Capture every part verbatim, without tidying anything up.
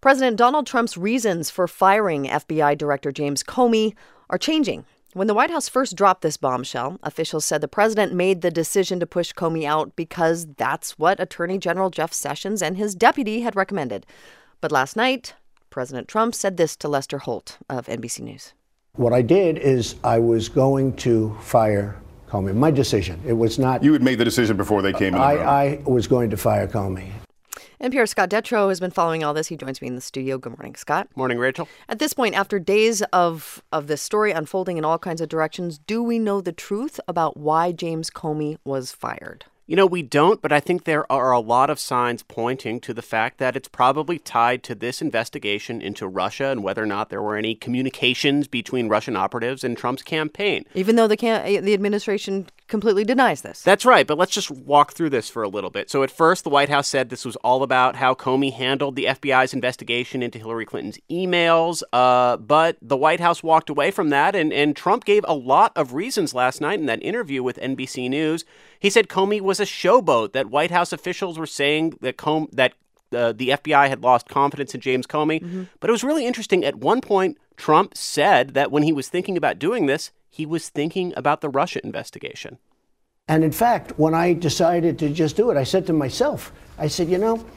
President Donald Trump's reasons for firing F B I Director James Comey are changing. When the White House first dropped this bombshell, officials said the president made the decision to push Comey out because that's what Attorney General Jeff Sessions and his deputy had recommended. But last night, President Trump said this to Lester Holt of N B C News. What I did is I was going to fire Comey. My decision. It was not. You had made the decision before they came in. I, the room. I was going to fire Comey. N P R's Scott Detrow has been following all this. He joins me in the studio. Good morning, Scott. Morning, Rachel. At this point, after days of, of this story unfolding in all kinds of directions, do we know the truth about why James Comey was fired? You know, we don't, but I think there are a lot of signs pointing to the fact that it's probably tied to this investigation into Russia and whether or not there were any communications between Russian operatives and Trump's campaign. Even though the cam- the administration completely denies this. That's right, but let's just walk through this for a little bit. So at first, the White House said this was all about how Comey handled the F B I's investigation into Hillary Clinton's emails, uh, but the White House walked away from that, and, and Trump gave a lot of reasons last night in that interview with N B C News. He said Comey was a showboat, that White House officials were saying that Com- that uh, the F B I had lost confidence in James Comey. Mm-hmm. But it was really interesting. At one point, Trump said that when he was thinking about doing this, he was thinking about the Russia investigation. And in fact, when I decided to just do it, I said to myself, I said, you know,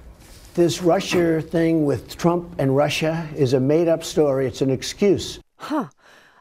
this Russia thing with Trump and Russia is a made-up story. It's an excuse. Huh.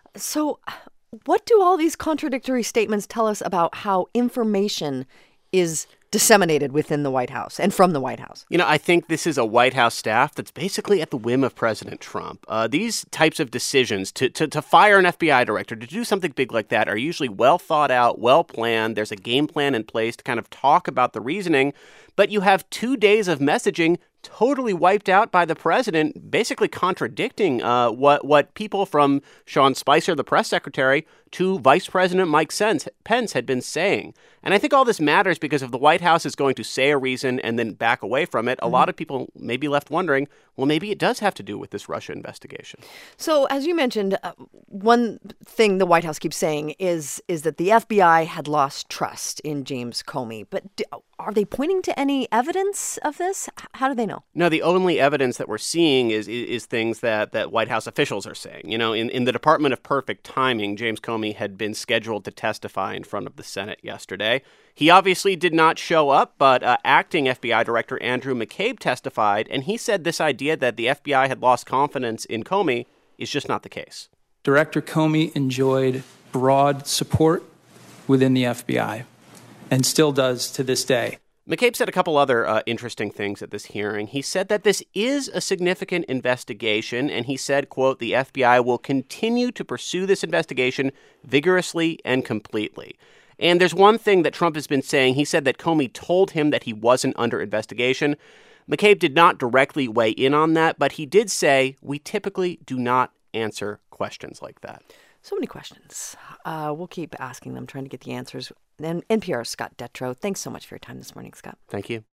So what do all these contradictory statements tell us about how information is disseminated within the White House and from the White House? You know, I think this is a White House staff that's basically at the whim of President Trump. Uh, these types of decisions to, to, to fire an F B I director, to do something big like that, are usually well thought out, well planned. There's a game plan in place to kind of talk about the reasoning. But you have two days of messaging totally wiped out by the president, basically contradicting uh, what what people from Sean Spicer, the press secretary, to Vice President Mike Pence had been saying. And I think all this matters because if the White House is going to say a reason and then back away from it, mm-hmm. a lot of people may be left wondering, well, maybe it does have to do with this Russia investigation. So as you mentioned, uh, one thing the White House keeps saying is is that the F B I had lost trust in James Comey. But do, are they pointing to any evidence of this? How do they know? No, the only evidence that we're seeing is is, is things that, that White House officials are saying. You know, in, in the Department of Perfect Timing, James Comey had been scheduled to testify in front of the Senate yesterday. He obviously did not show up, but uh, acting F B I Director Andrew McCabe testified, and he said this idea that the F B I had lost confidence in Comey is just not the case. Director Comey enjoyed broad support within the F B I and still does to this day. McCabe said a couple other uh, interesting things at this hearing. He said that this is a significant investigation, and he said, quote, the F B I will continue to pursue this investigation vigorously and completely. And there's one thing that Trump has been saying. He said that Comey told him that he wasn't under investigation. McCabe did not directly weigh in on that, but he did say, we typically do not answer questions like that. So many questions. Uh, we'll keep asking them, trying to get the answers. And N P R's Scott Detrow, thanks so much for your time this morning, Scott. Thank you.